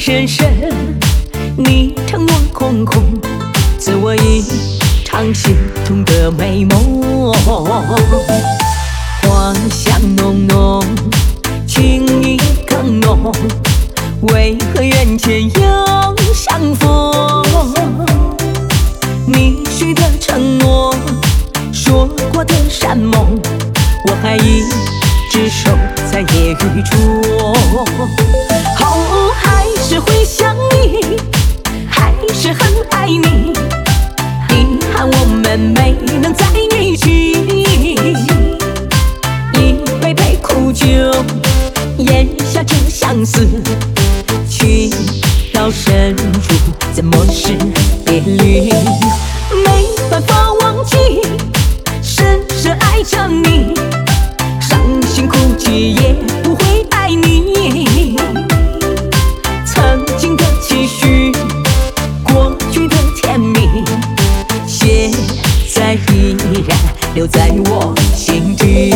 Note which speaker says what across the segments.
Speaker 1: 深深，你疼我空空，赐我一场心痛的美梦。花香浓浓，情意更浓，为何缘浅又相逢？你许的承诺，说过的山盟，我还一直守在夜雨中。后还是会想你，还是很爱你，遗憾我们没能在一起。一杯杯苦酒，咽下这相思，情到深入，怎么是别离？没办法忘记，深深爱着你，伤心哭泣也不会爱你。曾经的期许，过去的甜蜜，现在依然留在我心底。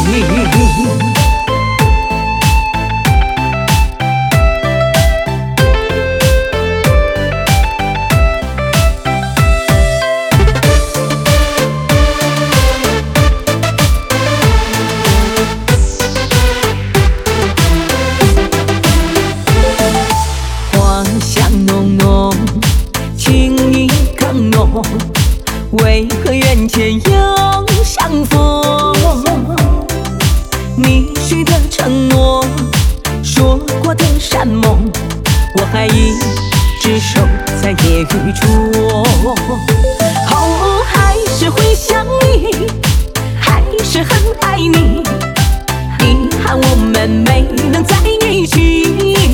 Speaker 1: 为何缘浅又相逢？你许的承诺，说过的山盟，我还一直守在夜雨中。后还是会想你，还是很爱你，遗憾我们没能在一起。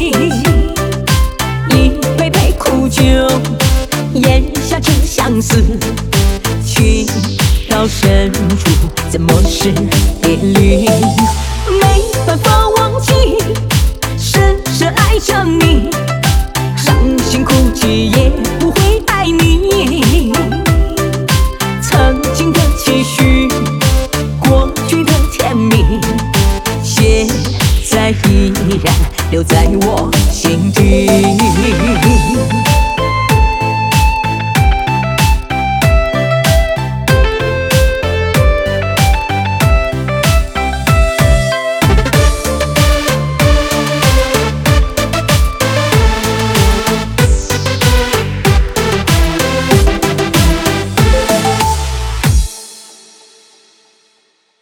Speaker 1: 一杯杯苦酒，咽下这相思，情到深入，怎么是别离？没办法忘记，深深爱着你，伤心哭泣也不会爱你。曾经的期许，过去的甜蜜，现在依然留在我心底。